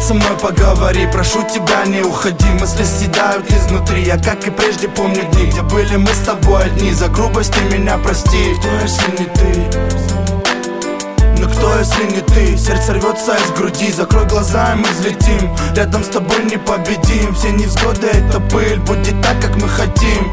со мной поговори, прошу тебя, не уходи. Мысли съедают изнутри, я как и прежде помню дни, где были мы с тобой одни. За грубость ты меня прости. Кто, если не ты? Ну кто, если не ты? Сердце рвется из груди, закрой глаза и мы взлетим. Рядом с тобой не победим. Все невзгоды это пыль, будет так, как мы хотим.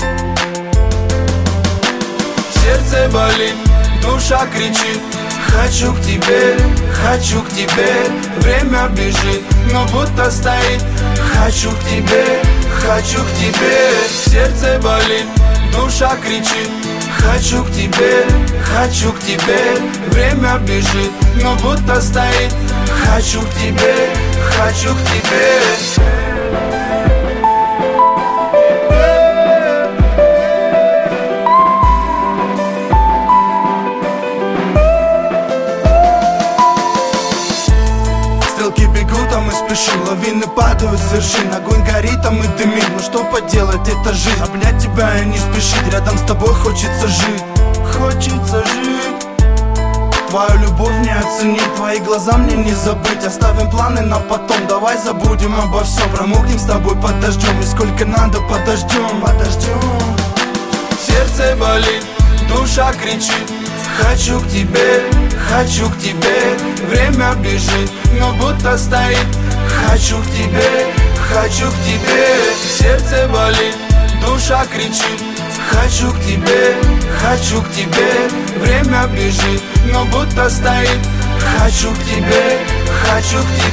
Сердце болит, душа кричит: хочу к тебе, хочу к тебе. Время бежит, но будто стоит. Хочу к тебе, хочу к тебе. Сердце болит, душа кричит: хочу к тебе, хочу к тебе. Время бежит, но будто стоит. Хочу к тебе, хочу к тебе. Стрелки бегут, а мы спешим, лавины падают с вершин. Огонь горит, а мы дымим, ну что поделать, это жизнь. Обнять тебя и не спешить, рядом с тобой хочется жить. Хочется жить. Твою любовь не оценить, твои глаза мне не забыть. Оставим планы на потом, давай забудем обо всем. Промокнем с тобой под дождем, и сколько надо подождем. Сердце болит, душа кричит: хочу к тебе, хочу к тебе. Время бежит, но будто стоит. Хочу к тебе, хочу к тебе. Сердце болит, душа кричит: хочу к тебе, хочу к тебе. Время бежит, но будто стоит. Хочу к тебе, хочу к тебе.